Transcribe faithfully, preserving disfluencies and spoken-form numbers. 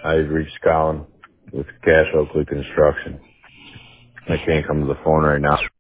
I reached Colin with Cash Oakley Construction. I can't come to the phone right now.